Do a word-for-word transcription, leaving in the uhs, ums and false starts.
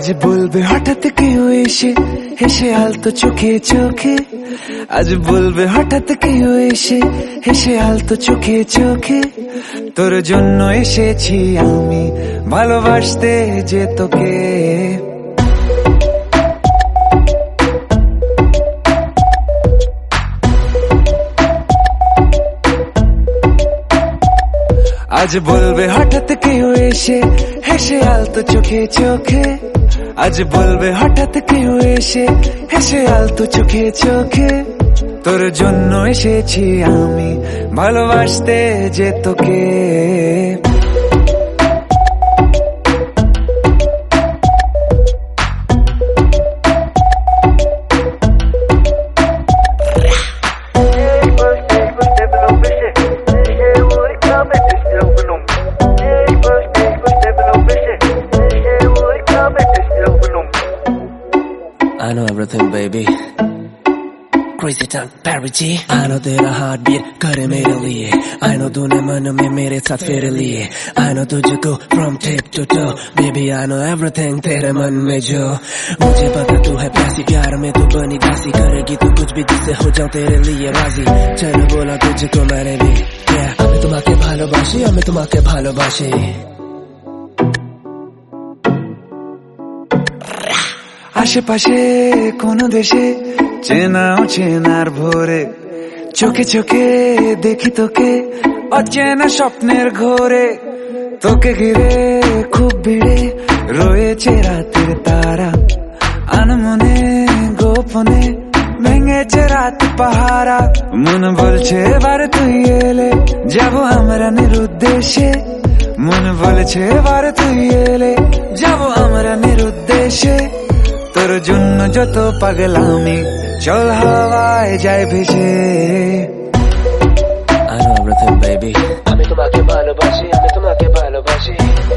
আজ বলবে হঠাৎ কেউ এসে হেসে আলতো চোখে চোখে, আজ বলবে হঠাৎ কেউ এসে হেসে আলতো চোখে চোখে, তোর জন্য এসেছি আমি ভালোবাসতে যে তোকে। আজ বলবে হঠাৎ কেউ এসে হেসে আলতো চোখে চোখে, আজ বলবে হঠাৎ কেউ এসে হেসে আলতো চোখে চোখে, তোর জন্য এসেছি আমি ভালোবাসতে যে তোকে। I know everything, baby. Crazy time, Perry G. I know तेरा heartbeat करे मेरे लिए. I know तूने मन में मेरे साथ फेरे लिए. I know तुझको from tip to toe. Baby, I know everything तेरे मन में जो. मुझे पता तू है प्यासी, प्यार में तू बनी दासी, करेगी तू कुछ भी जिससे हो जाऊं तेरे लिए राजी. चलो बोला तुझको मैंने भी. Yeah, আমি তোমাকে ভালোবাসি, আমি তোমাকে ভালোবাসি. আশেপাশে কোন দেশে চেনা অচেনার ভোরে, চোখে চোখে দেখি তোকে অচেনা স্বপ্নের ঘোরে, তোকে ঘিরে খুব ভিড়ে রয়েছে রাতের তারা, আনমনে গোপনে ভেঙেছে রাত পাহারা, মন বলছে এবার তুই এলে যাবো আমরা নিরুদ্দেশে, মন বলছে এবার তুই এলে যাবো আমরা নিরুদ্দেশে, তোর জন্য যত পাগলামি চল হাওয়ায় যায় ভেসে। I know everything, baby. আমি তোমাকে ভালোবাসি, আমি তোমাকে ভালোবাসি.